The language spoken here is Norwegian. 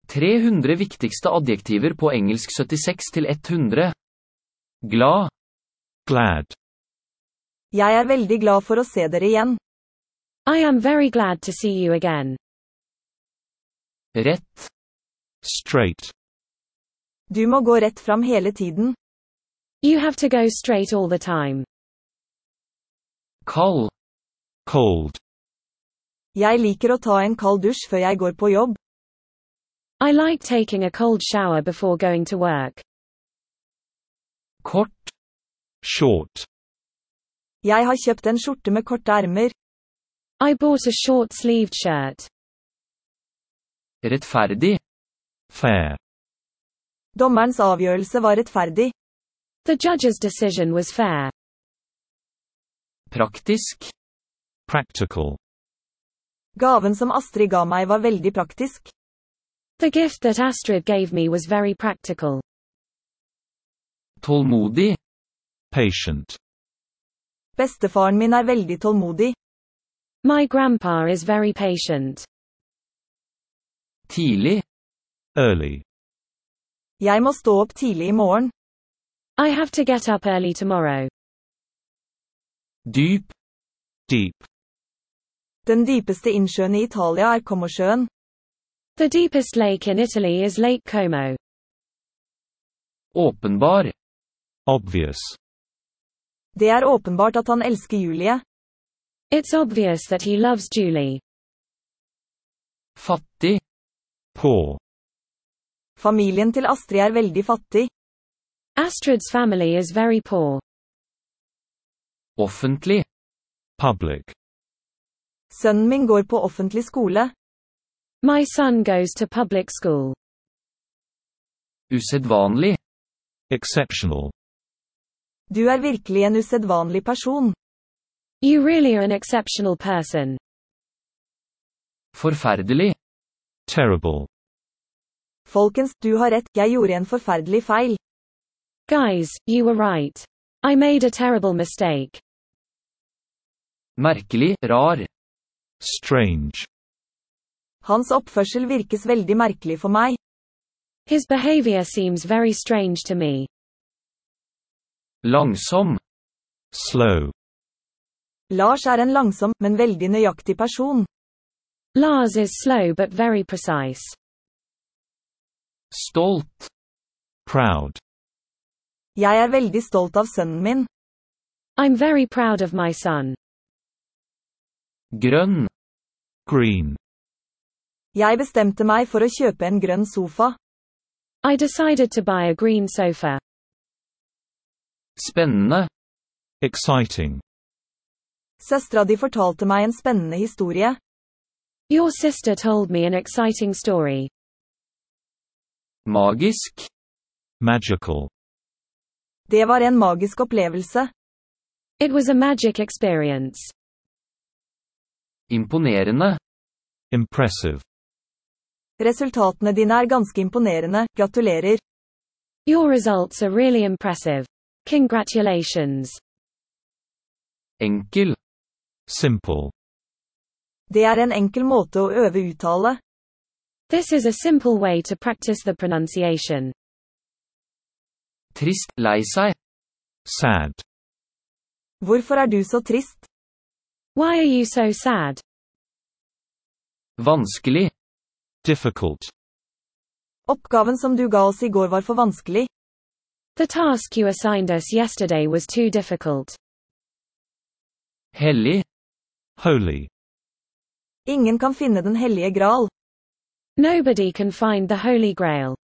300 viktigste adjektiver på engelsk 76 til 100. Glad. Glad. Jeg er veldig glad for å se dere igjen. I am very glad to see you again. Rett. Straight. Du må gå rett fram hele tiden. You have to go straight all the time. Kald. Cold. Jeg liker å ta en kald dusj før jeg går på jobb. I like taking a cold shower before going to work. Kort. Short. Jeg har kjøpt en skjorte med korte ermer. I bought a short-sleeved shirt. Rettferdig. Fair. Dommerens avgjørelse var rettferdig. The judge's decision was fair. Praktisk. Practical. Gaven som Astrid ga meg var veldig praktisk. The gift that Astrid gave me was very practical. Tålmodig. Patient. Bestefaren min er veldig tålmodig. My grandpa is very patient. Tidlig. Early. Jeg må stå opp tidlig i morgen. I have to get up early tomorrow. Dyp. Deep. Den dypeste innsjøen i Italia er Comosjøen. The deepest lake in Italy is Lake Como. Åpenbar. Obvious. Det er åpenbart at han elsker Julie. It's obvious that he loves Julie. Fattig. Poor. Familien til Astrid er veldig fattig. Astrid's family is very poor. Offentlig. Public. Sønnen min går på offentlig skole. My son goes to public school. Usedvanlig. Exceptional. Du er virkelig en usedvanlig person. You really are an exceptional person. Forferdelig. Terrible. Folkens, du har rett, jeg gjorde en forferdelig feil. Guys, you were right. I made a terrible mistake. Merkelig, rar. Strange. Hans oppførsel virkes veldig merkelig for meg. His behavior seems very strange to me. Langsom. Slow. Lars er en langsom, men veldig nøyaktig person. Lars is slow but very precise. Stolt. Proud. Jeg er veldig stolt av sønnen min. I'm very proud of my son. Grønn. Green. Jeg bestemte meg for å kjøpe en grønn sofa. I decided to buy a green sofa. Spennende. Exciting. Søstra di fortalte meg en spennende historie. Your sister told me an exciting story. Magisk. Magical. Det var en magisk opplevelse. It was a magic experience. Imponerende. Impressive. Resultatene dine er ganske imponerende, gratulerer. Your results are really impressive. Congratulations. Enkel. Simple. Det er en enkel måte å øve uttale. This is a simple way to practice the pronunciation. Trist, lei seg. Sad. Hvorfor er du så trist? Why are you so sad? Vanskelig. Difficult. Oppgaven som du ga oss i går var for vanskelig. The task you assigned us yesterday was too difficult. Hellig. Holy. Ingen kan finne den hellige gral. Nobody can find the Holy Grail.